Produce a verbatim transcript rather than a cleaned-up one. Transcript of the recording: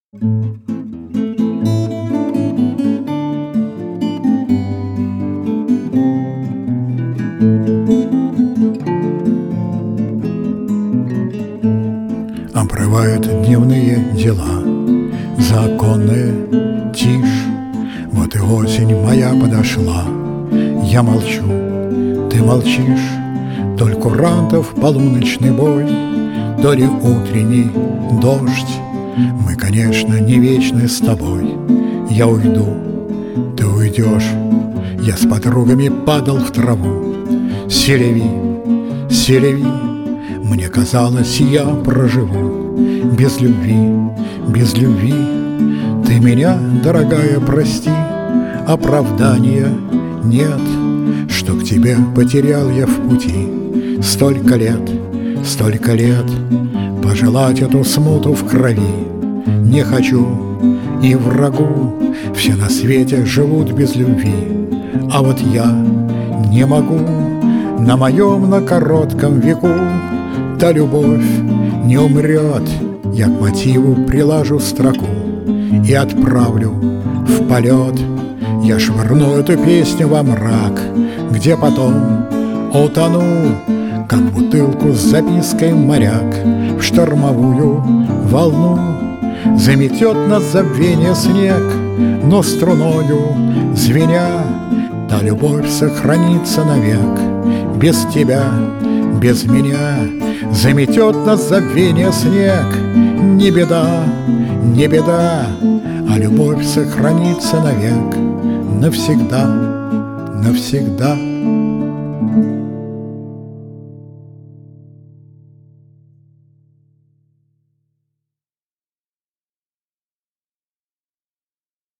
Обрывают дневные дела, законная тишь. Вот и осень моя подошла. Я молчу, ты молчишь. То ли курантов полуночный бой, то ли утренний дождь. Мы, конечно, не вечны с тобой. Я уйду, ты уйдешь. Я с подругами падал в траву. Селеви, селеви. Мне казалось, я проживу без любви, без любви. Ты меня, дорогая, прости, оправдания нет, что к тебе потерял я в пути. Столько лет, столько лет пожелать эту смуту в крови не хочу. И врагу все на свете живут без любви, а вот я не могу. На моем, на коротком веку та любовь не умрет. Я к мотиву прилажу строку и отправлю в полет. Я швырну эту песню во мрак, где потом утону, как бутылку с запиской моряк в штормовую волну. Заметет нас забвение снег, но струною звеня та любовь сохранится навек. Без тебя, без меня заметет нас забвение снег. Не беда, не беда, а любовь сохранится навек. Навсегда, навсегда.